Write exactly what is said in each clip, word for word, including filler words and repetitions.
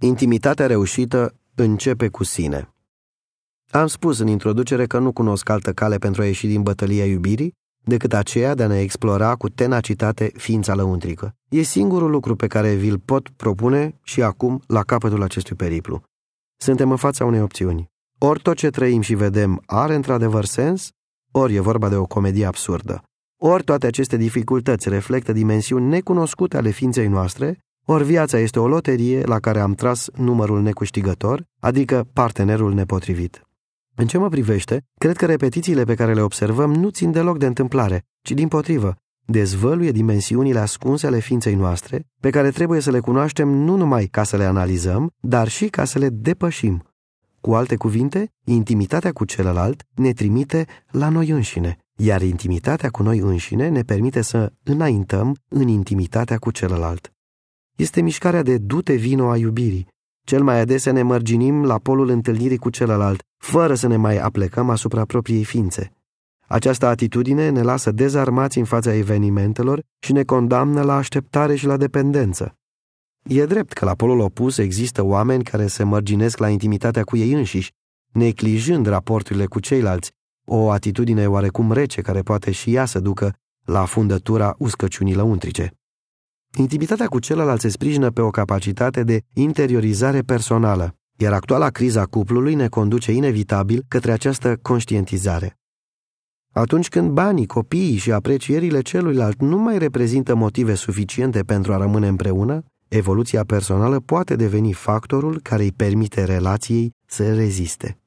Intimitatea reușită începe cu sine. Am spus în introducere că nu cunosc altă cale pentru a ieși din bătălia iubirii decât aceea de a ne explora cu tenacitate ființa lăuntrică. E singurul lucru pe care vi-l pot propune și acum la capătul acestui periplu. Suntem în fața unei opțiuni. Ori tot ce trăim și vedem are într-adevăr sens, ori e vorba de o comedie absurdă. Ori toate aceste dificultăți reflectă dimensiuni necunoscute ale ființei noastre, ori viața este o loterie la care am tras numărul necâștigător, adică partenerul nepotrivit. În ce mă privește, cred că repetițiile pe care le observăm nu țin deloc de întâmplare, ci dimpotrivă, dezvăluie dimensiunile ascunse ale ființei noastre, pe care trebuie să le cunoaștem nu numai ca să le analizăm, dar și ca să le depășim. Cu alte cuvinte, intimitatea cu celălalt ne trimite la noi înșine, iar intimitatea cu noi înșine ne permite să înaintăm în intimitatea cu celălalt. Este mișcarea de du-te vino a iubirii. Cel mai adesea ne mărginim la polul întâlnirii cu celălalt, fără să ne mai aplecăm asupra propriei ființe. Această atitudine ne lasă dezarmați în fața evenimentelor și ne condamnă la așteptare și la dependență. E drept că la polul opus există oameni care se mărginesc la intimitatea cu ei înșiși, neglijând raporturile cu ceilalți, o atitudine oarecum rece care poate și ea să ducă la fundătura uscăciunii lăuntrice. Intimitatea cu celălalt se sprijină pe o capacitate de interiorizare personală, iar actuala criza cuplului ne conduce inevitabil către această conștientizare. Atunci când banii, copiii și aprecierile celuilalt nu mai reprezintă motive suficiente pentru a rămâne împreună, evoluția personală poate deveni factorul care îi permite relației să reziste.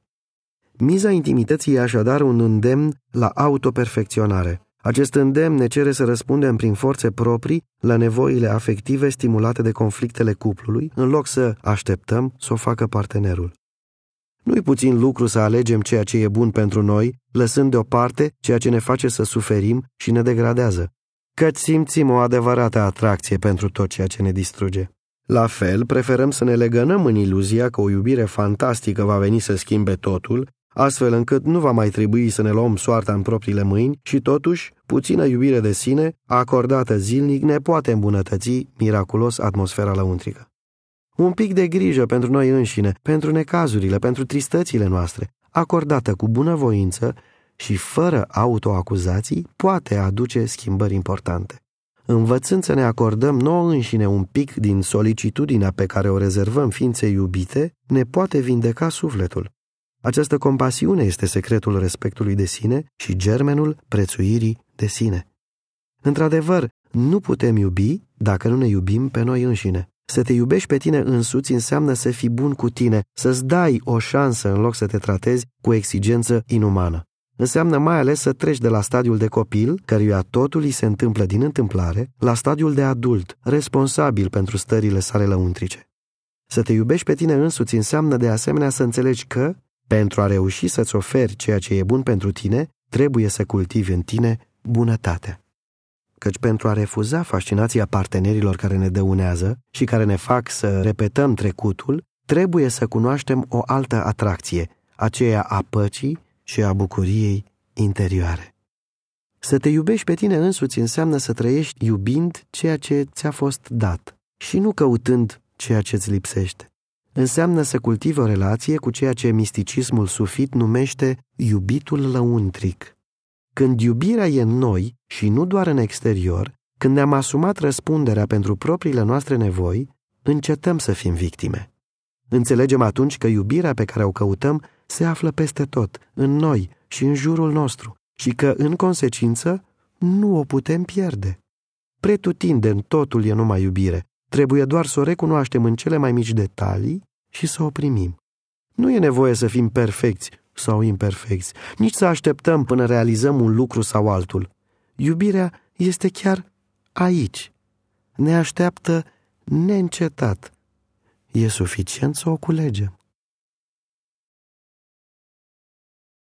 Miza intimității e așadar un îndemn la autoperfecționare. Acest îndemn ne cere să răspundem prin forțe proprii la nevoile afective stimulate de conflictele cuplului, în loc să așteptăm să o facă partenerul. Nu-i puțin lucru să alegem ceea ce e bun pentru noi, lăsând deoparte ceea ce ne face să suferim și ne degradează, căci simțim o adevărată atracție pentru tot ceea ce ne distruge. La fel, preferăm să ne legănăm în iluzia că o iubire fantastică va veni să schimbe totul, astfel încât nu va mai trebui să ne luăm soarta în propriile mâini și totuși, puțină iubire de sine, acordată zilnic, ne poate îmbunătăți miraculos atmosfera lăuntrică. Un pic de grijă pentru noi înșine, pentru necazurile, pentru tristățile noastre, acordată cu bunăvoință și fără autoacuzații, poate aduce schimbări importante. Învățând să ne acordăm nouă înșine un pic din solicitudinea pe care o rezervăm ființei iubite, ne poate vindeca sufletul. Această compasiune este secretul respectului de sine și germenul prețuirii de sine. Într-adevăr, nu putem iubi dacă nu ne iubim pe noi înșine. Să te iubești pe tine însuți înseamnă să fii bun cu tine, să-ți dai o șansă în loc să te tratezi cu exigență inumană. Înseamnă mai ales să treci de la stadiul de copil, căruia totul îi se întâmplă din întâmplare, la stadiul de adult, responsabil pentru stările sale lăuntrice. Să te iubești pe tine însuți înseamnă de asemenea să înțelegi că, pentru a reuși să-ți oferi ceea ce e bun pentru tine, trebuie să cultivi în tine bunătatea. Căci pentru a refuza fascinația partenerilor care ne dăunează și care ne fac să repetăm trecutul, trebuie să cunoaștem o altă atracție, aceea a păcii și a bucuriei interioare. Să te iubești pe tine însuți înseamnă să trăiești iubind ceea ce ți-a fost dat și nu căutând ceea ce îți lipsește. Înseamnă să cultivi o relație cu ceea ce misticismul sufit numește iubitul lăuntric. Când iubirea e în noi și nu doar în exterior, când ne-am asumat răspunderea pentru propriile noastre nevoi, încetăm să fim victime. Înțelegem atunci că iubirea pe care o căutăm se află peste tot, în noi și în jurul nostru, și că, în consecință, nu o putem pierde. Pretutindeni totul e numai iubire, trebuie doar să o recunoaștem în cele mai mici detalii și să o primim. Nu e nevoie să fim perfecți sau imperfecți, nici să așteptăm până realizăm un lucru sau altul. Iubirea este chiar aici. Ne așteaptă neîncetat. E suficient să o culegem.